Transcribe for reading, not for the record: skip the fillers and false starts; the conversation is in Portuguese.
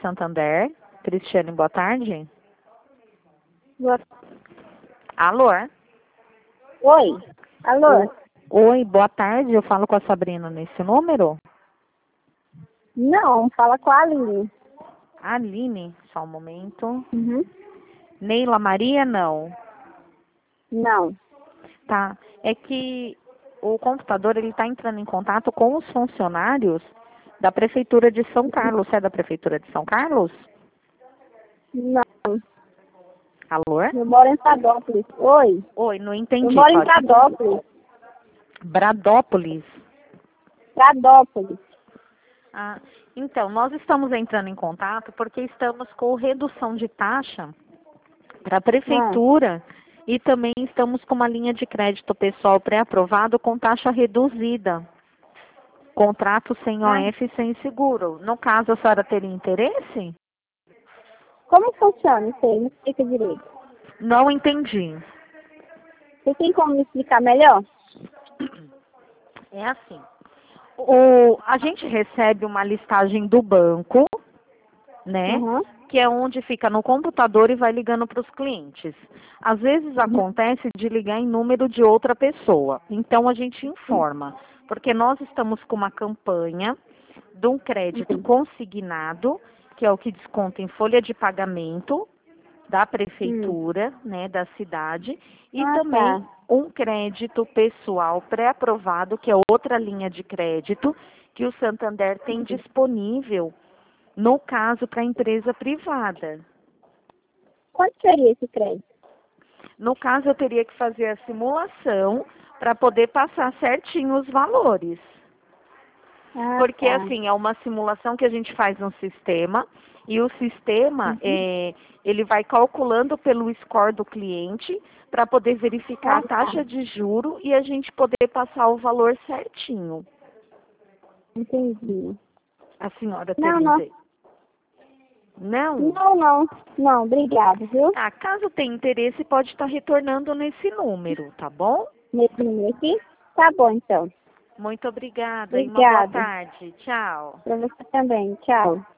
Santander. Cristiane, boa tarde. Boa- Alô? Oi, alô? Oi, boa tarde. Eu falo com a Sabrina nesse número? Não, fala com a Aline. Aline, só um momento. Uhum. Neila Maria, não. Não. Tá. É que o computador ele está entrando em contato com os funcionários da Prefeitura de São Carlos. Você é da Prefeitura de São Carlos? Não. Alô? Eu moro em Bradópolis. Oi. Oi, não Eu entendi. moro em Pode. Bradópolis. Bradópolis. Bradópolis. Ah, então, nós estamos entrando em contato porque estamos com redução de taxa para a Prefeitura e também estamos com uma linha de crédito pessoal pré-aprovado com taxa reduzida. Contrato sem OF e sem seguro. No caso, a senhora teria interesse? Como funciona isso aí? Me explica direito. Não entendi. Você tem como me explicar melhor? É assim. A gente recebe uma listagem do banco, né? Uhum. Que é onde fica no computador e vai ligando para os clientes. Às vezes acontece de ligar em número de outra pessoa. Então a gente informa, porque nós estamos com uma campanha de um crédito consignado, que é o que desconta em folha de pagamento da prefeitura, né, da cidade, e também Tá. um crédito pessoal pré-aprovado, que é outra linha de crédito que o Santander tem disponível no caso para empresa privada. Quanto seria esse crédito? No caso, eu teria que fazer a simulação para poder passar certinho os valores. Porque, Tá. assim, é uma simulação que a gente faz no sistema e o sistema, ele vai calculando pelo score do cliente para poder verificar a taxa de juro e a gente poder passar o valor certinho. Entendi. A senhora Não, teria não. interesse? Não? Não, obrigada, viu? Ah, caso tenha interesse, pode estar retornando nesse número, tá bom? Nesse número aqui? Tá bom, então. Muito obrigada e uma boa Obrigada. tarde. Tchau. Pra você também. Tchau.